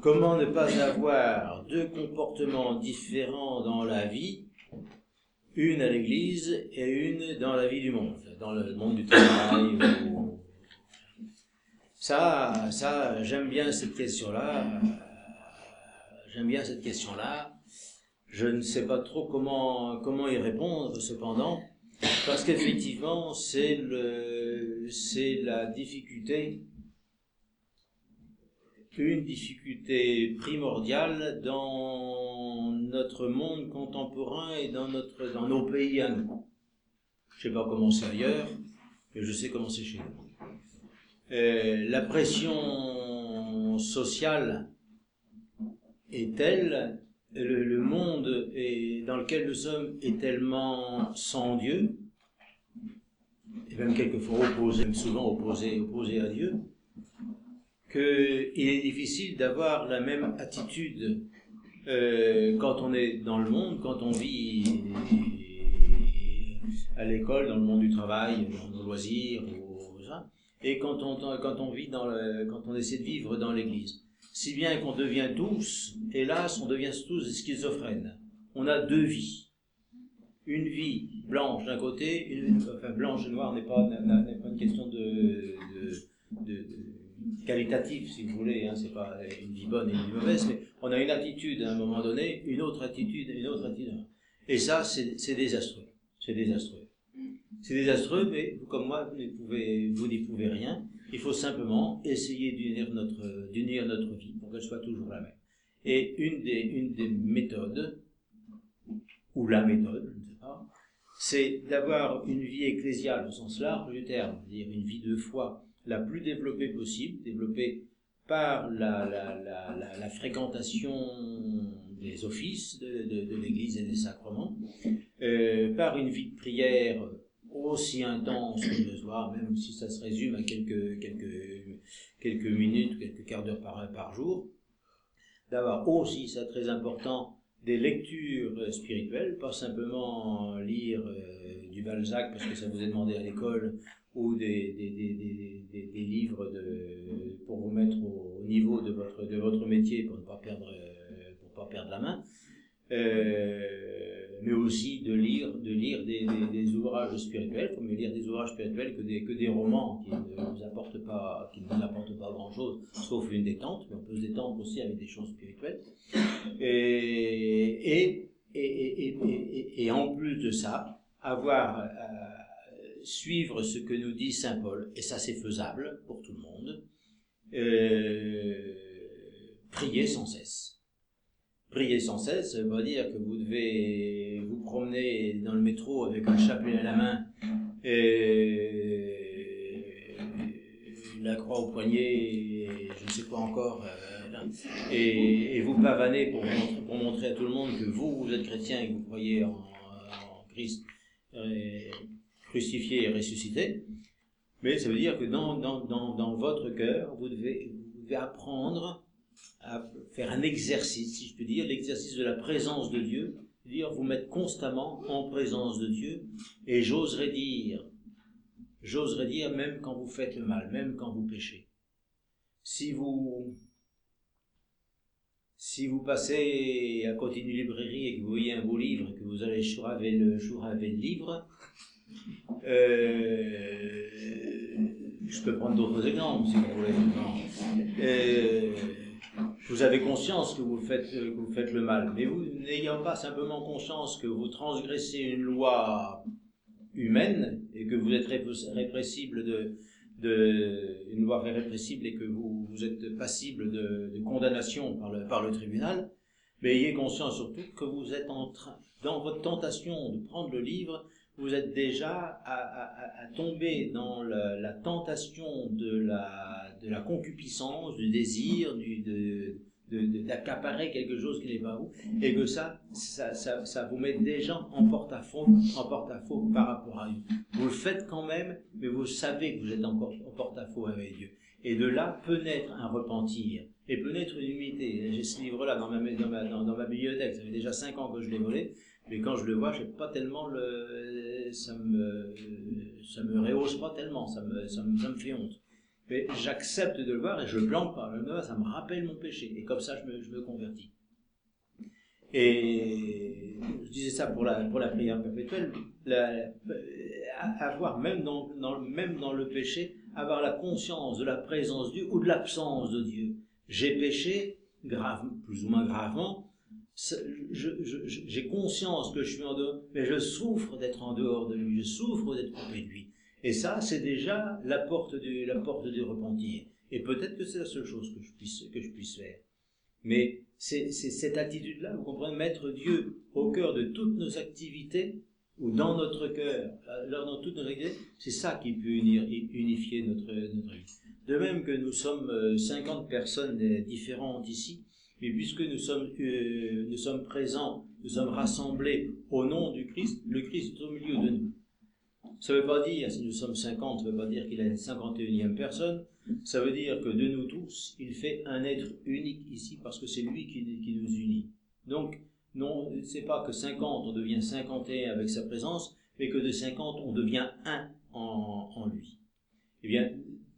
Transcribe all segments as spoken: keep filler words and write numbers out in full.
comment ne pas avoir deux comportements différents dans la vie, une à l'église et une dans la vie du monde, dans le monde du travail. Ou... Ça, ça, j'aime bien cette question-là. J'aime bien cette question-là. Je ne sais pas trop comment comment y répondre, cependant, parce qu'effectivement, c'est le, c'est la difficulté. Une difficulté primordiale dans notre monde contemporain et dans notre dans nos pays à nous. Je sais pas comment c'est ailleurs, mais je sais comment c'est chez nous. Euh, la pression sociale est telle, le, le monde est, dans lequel nous sommes est tellement sans Dieu, et même quelquefois opposé, même souvent opposé, opposé à Dieu, qu'il est difficile d'avoir la même attitude euh, quand on est dans le monde, quand on vit à l'école, dans le monde du travail, dans nos loisirs, ou ça, et quand on, quand on vit dans le, quand on essaie de vivre dans l'église. Si bien qu'on devient tous, hélas, on devient tous schizophrènes. On a deux vies. Une vie blanche d'un côté, une, enfin blanche et noire n'est pas, n'est pas une question de, de, de, de qualitatif, si vous voulez, hein, c'est pas une vie bonne et une vie mauvaise, mais on a une attitude à un moment donné, une autre attitude, une autre attitude. Et ça, c'est, c'est désastreux. C'est désastreux. C'est désastreux, mais vous comme moi, vous n'y pouvez, vous n'y pouvez rien. Il faut simplement essayer d'unir notre, d'unir notre vie pour qu'elle soit toujours la même. Et une des, une des méthodes, ou la méthode, je ne sais pas, c'est d'avoir une vie ecclésiale au sens large du terme, c'est-à-dire une vie de foi la plus développée possible, développée par la, la, la, la, la fréquentation des offices de, de, de l'Église et des sacrements, euh, par une vie de prière aussi intense que le soir, même si ça se résume à quelques, quelques, quelques minutes, quelques quarts d'heure par, par jour, d'avoir aussi, c'est très important, des lectures spirituelles, pas simplement lire euh, du Balzac parce que ça vous est demandé à l'école, ou des, des, des, des, des, des livres de, pour vous mettre au, au niveau de votre, de votre métier pour ne pas perdre, euh, pour pas perdre la main, euh, mais aussi de lire, de lire des, des, des ouvrages spirituels. Il faut mieux lire des ouvrages spirituels que des, que des romans qui ne nous apportent pas, qui ne nous apportent pas grand chose, sauf une détente, mais on peut se détendre aussi avec des choses spirituelles. Et, et, et, et, et, et, et en plus de ça, avoir, euh, suivre ce que nous dit saint Paul, et ça c'est faisable pour tout le monde, euh, prier sans cesse. Prier sans cesse, ça veut pas dire que vous devez vous promener dans le métro avec un chapelet à la main et la croix au poignet et je ne sais quoi encore, euh, et, et vous pavaner pour montrer, pour montrer à tout le monde que vous, vous êtes chrétien et que vous croyez en, en Christ euh, crucifié et ressuscité. Mais ça veut dire que dans, dans, dans, dans votre cœur, vous devez, vous devez apprendre à faire un exercice, si je peux dire, l'exercice de la présence de Dieu, c'est-à-dire vous mettre constamment en présence de Dieu, et j'oserais dire, j'oserais dire même quand vous faites le mal, même quand vous péchez. Si vous, si vous passez à côté d'une librairie et que vous voyez un beau livre, et que vous allez chouraver le, chouraver le livre, euh, je peux prendre d'autres exemples si vous voulez. Euh, vous avez conscience que vous faites, que vous faites le mal, mais vous n'ayant pas simplement conscience que vous transgressez une loi humaine et que vous êtes répressible de, de une loi répressible et que vous, vous êtes passible de, de condamnation par le, par le tribunal, mais ayez conscience surtout que vous êtes en train, dans votre tentation de prendre le livre, vous êtes déjà à, à, à tomber dans la, la tentation de la, de la concupiscence, du désir, du, de, de, de, d'accaparer quelque chose qui n'est pas vous, et que ça, ça, ça, ça vous met déjà en porte-à-faux, en porte-à-faux par rapport à Dieu. Vous le faites quand même, mais vous savez que vous êtes encore en porte-à-faux avec Dieu. Et de là peut naître un repentir, et peut naître une humilité. J'ai ce livre-là dans ma, dans ma, dans, dans ma bibliothèque, ça fait déjà cinq ans que je l'ai volé, mais quand je le vois, je sais pas tellement le, ça me, ça me rehausse pas tellement, ça me, ça me, ça me fait honte. Mais j'accepte de le voir et je le planque pas. Ça me rappelle mon péché. Et comme ça, je me, je me convertis. Et je disais ça pour la, pour la prière perpétuelle, la, avoir même dans, dans, même dans le péché, avoir la conscience de la présence de Dieu ou de l'absence de Dieu. J'ai péché, grave, plus ou moins gravement, je, je, je, j'ai conscience que je suis en dehors, mais je souffre d'être en dehors de lui, je souffre d'être coupé de lui. Et ça, c'est déjà la porte du, la porte du repentir. Et peut-être que c'est la seule chose que je puisse, que je puisse faire. Mais c'est, c'est cette attitude-là, vous comprenez, mettre Dieu au cœur de toutes nos activités, ou dans notre cœur, dans toutes nos activités, c'est ça qui peut unir, unifier notre, notre vie. De même que nous sommes cinquante personnes différentes ici, mais puisque nous sommes, euh, nous sommes présents, nous sommes rassemblés au nom du Christ, le Christ est au milieu de nous. Ça ne veut pas dire, si nous sommes cinquante, ça ne veut pas dire qu'il a une cinquante et unième personne, ça veut dire que de nous tous, il fait un être unique ici, parce que c'est lui qui, qui nous unit. Donc, non, c'est pas que cinquante, on devient cinquante et un avec sa présence, mais que de cinquante, on devient un en, en lui. Eh bien,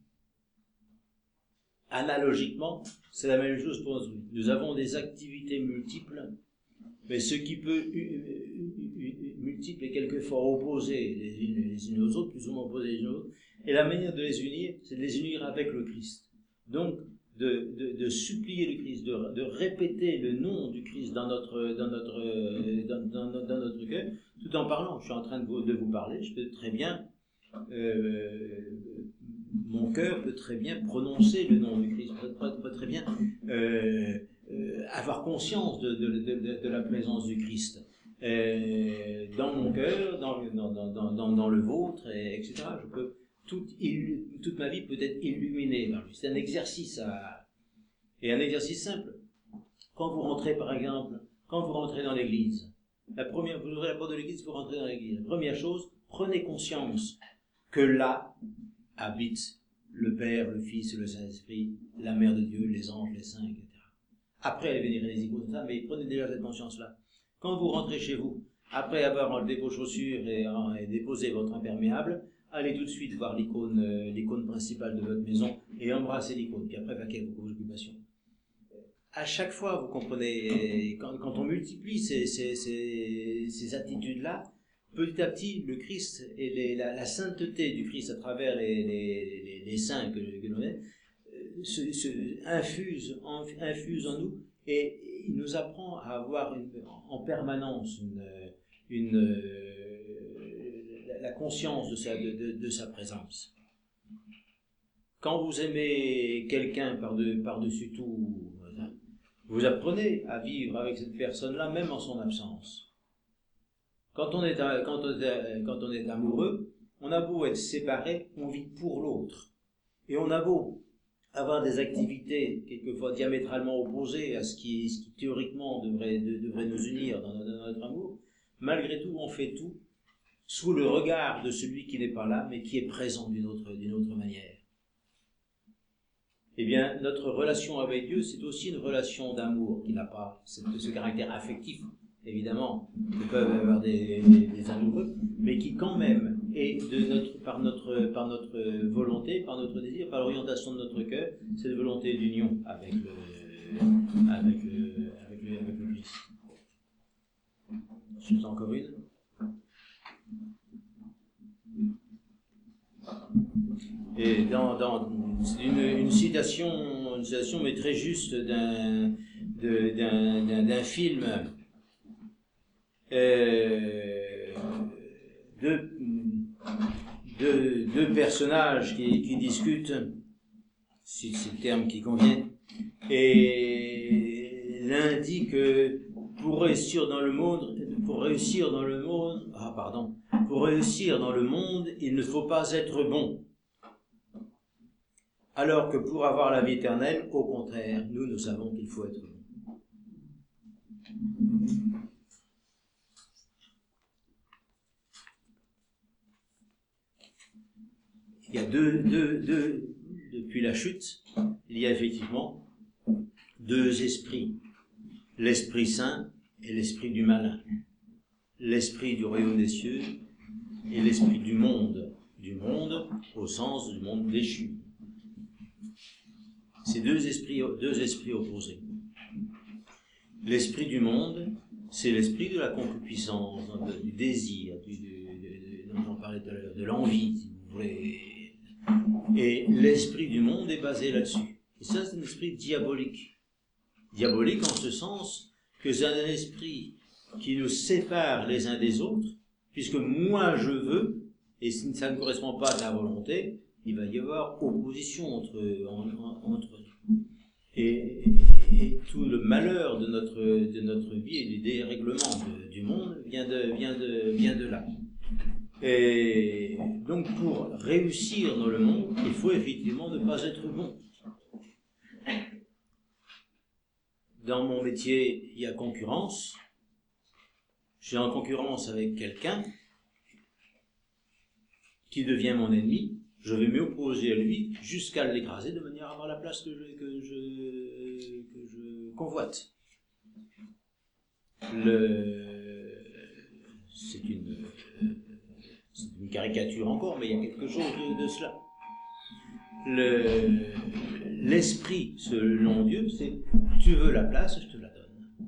analogiquement, c'est la même chose pour nous. Nous avons des activités multiples, mais ce qui peut multiples et quelquefois opposés les unes, les unes aux autres, plus ou moins opposés les unes aux autres, et la manière de les unir, c'est de les unir avec le Christ. Donc, de, de, de supplier le Christ, de, de répéter le nom du Christ dans notre, dans notre, dans, dans, dans notre cœur, tout en parlant. Je suis en train de vous, de vous parler, je peux très bien, euh, mon cœur peut très bien prononcer le nom du Christ, peut, peut, peut très bien euh, euh, avoir conscience de, de, de, de la présence du Christ. Euh, dans mon cœur, dans, dans, dans, dans, dans le vôtre, et, etc. Je peux, toute, toute ma vie peut être illuminée par lui. C'est un exercice à, et un exercice simple. Quand vous rentrez, par exemple, quand vous rentrez dans l'église, la première, vous ouvrez la porte de l'église, vous rentrez dans l'église. La première chose, prenez conscience que là habite le Père, le Fils et le Saint-Esprit, la Mère de Dieu, les anges, les saints, et cetera. Après, allez venir les icônes, tout ça, mais prenez déjà cette conscience-là. Quand vous rentrez chez vous, après avoir enlevé vos chaussures et, et déposé votre imperméable, allez tout de suite voir l'icône, euh, l'icône principale de votre maison et embrassez l'icône, puis après vaquez vos occupations. À chaque fois, vous comprenez, quand, quand on multiplie ces, ces, ces, ces attitudes-là, petit à petit, le Christ et les, la, la sainteté du Christ à travers les, les, les, les saints que, que l'on est, se, se infuse, en, infuse en nous et il nous apprend à avoir une, en permanence une, une, la conscience de sa, de, de, de sa présence. Quand vous aimez quelqu'un par-de, par-dessus tout, vous apprenez à vivre avec cette personne-là, même en son absence. Quand on est, quand on est, quand on est amoureux, on a beau être séparé, on vit pour l'autre. Et on a beau avoir des activités quelquefois diamétralement opposées à ce qui, ce qui théoriquement devrait, de, devrait nous unir dans, dans notre amour, malgré tout, on fait tout sous le regard de celui qui n'est pas là, mais qui est présent d'une autre, d'une autre manière. Eh bien, notre relation avec Dieu, c'est aussi une relation d'amour qui n'a pas ce, ce caractère affectif, évidemment, que peuvent avoir des, des, des amoureux, mais qui quand même est de notre, par, notre, par notre volonté, par notre désir, par l'orientation de notre cœur, cette volonté d'union avec le, avec le, avec le, avec le Christ. Je fais encore une. Et dans, dans une, une citation, une citation mais très juste d'un, de, d'un, d'un, d'un film. Euh, deux, deux, deux personnages qui, qui discutent, si c'est le terme qui convient, et l'un dit que pour réussir dans le monde, pour réussir dans le monde, ah pardon, pour réussir dans le monde, il ne faut pas être bon. Alors que pour avoir la vie éternelle, au contraire, nous, nous savons qu'il faut être bon. Il y a deux, deux, deux, depuis la chute, il y a effectivement deux esprits. L'Esprit Saint et l'Esprit du malin. L'Esprit du royaume des cieux et l'Esprit du monde. Du monde au sens du monde déchu. c'est deux esprits, deux esprits opposés. L'esprit du monde, c'est l'esprit de la concupiscence, du désir, du, du, du, dont on parlait tout à l'heure, de l'envie, si vous voulez. Et l'esprit du monde est basé là-dessus. Et ça, c'est un esprit diabolique. Diabolique en ce sens que c'est un esprit qui nous sépare les uns des autres, puisque moi je veux, et si ça ne correspond pas à ta volonté, il va y avoir opposition entre, entre nous. Et, et tout le malheur de notre, de notre vie et du dérèglement de, du monde vient de, vient, de, vient de là. Et donc pour réussir dans le monde, il faut effectivement ne pas être bon. Dans mon métier, il y a concurrence. Je suis en concurrence avec quelqu'un qui devient mon ennemi. Je vais m'opposer à lui jusqu'à l'écraser de manière à avoir la place que je, que je, que je convoite. Le, c'est une, c'est une caricature encore, mais il y a quelque chose de, de cela. Le, l'esprit, selon Dieu, c'est tu veux la place, je te la donne.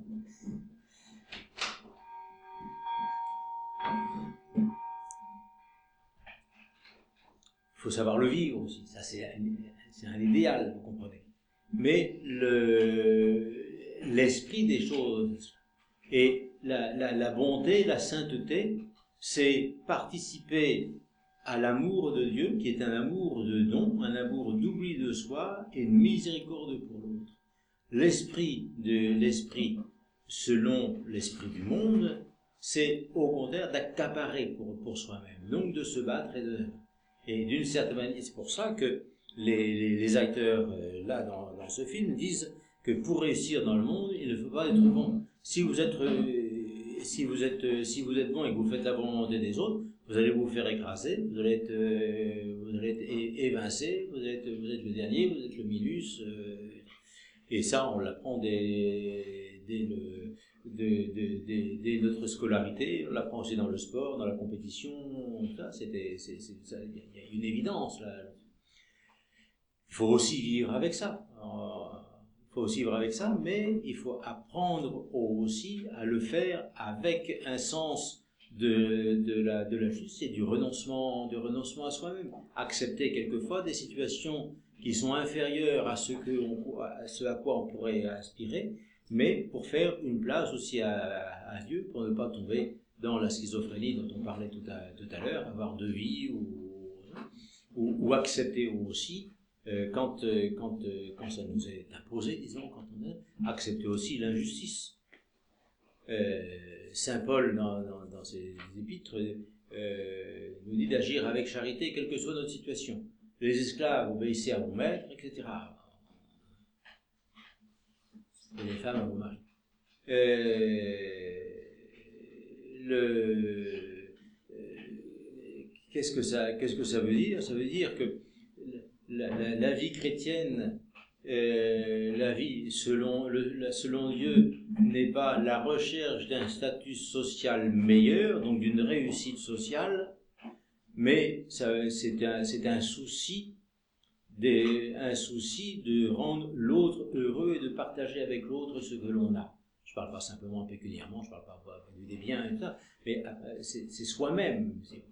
Il faut savoir le vivre aussi, ça c'est un, c'est un idéal, vous comprenez. Mais le, l'esprit des choses et la, la, la bonté, la sainteté, c'est participer à l'amour de Dieu, qui est un amour de don, un amour d'oubli de soi et de miséricorde pour l'autre. L'esprit de l'esprit, selon l'esprit du monde, c'est au contraire d'accaparer pour, pour soi-même, donc de se battre et de... Et d'une certaine manière, c'est pour ça que les, les, les acteurs, euh, là, dans, dans ce film, disent que pour réussir dans le monde, il ne faut pas être bon. Si vous êtes, euh, si vous êtes, euh, si vous êtes bon et que vous faites la volonté des autres, vous allez vous faire écraser, vous allez être, euh, vous allez être é- évincé, vous êtes, vous êtes le dernier, vous êtes le minus. Euh, et ça, on l'apprend dès, dès le... Dès, dès, dès notre scolarité, on l'apprend aussi dans le sport, dans la compétition, ça, c'était, c'est, c'est, ça, il y a une évidence là. Il faut aussi vivre avec ça. Alors, il faut aussi vivre avec ça, mais il faut apprendre aussi à le faire avec un sens de, de la, de la justice et du renoncement, du renoncement à soi-même. Accepter quelquefois des situations qui sont inférieures à ce que on, à ce à quoi on pourrait aspirer, mais pour faire une place aussi à, à, à Dieu, pour ne pas tomber dans la schizophrénie dont on parlait tout à, tout à l'heure, avoir deux vies, ou, ou, ou accepter aussi, euh, quand, euh, quand, euh, quand ça nous est imposé, disons, quand on a accepté aussi l'injustice. Euh, Saint Paul, dans, dans, dans ses épîtres, euh, nous dit d'agir avec charité, quelle que soit notre situation. Les esclaves, obéissez à vos maîtres, et cetera. Et les femmes à vos maris. Euh, le, euh, qu'est-ce que ça, qu'est-ce que ça veut dire? Ça veut dire que la, la, la vie chrétienne, euh, la vie selon, le, la, selon Dieu, n'est pas la recherche d'un statut social meilleur, donc d'une réussite sociale, mais ça, c'est un, c'est un souci. Des, un souci de rendre l'autre heureux et de partager avec l'autre ce que l'on a. Je ne parle pas simplement pécuniairement, je ne parle pas des biens et tout ça, mais c'est, c'est soi-même. C'est,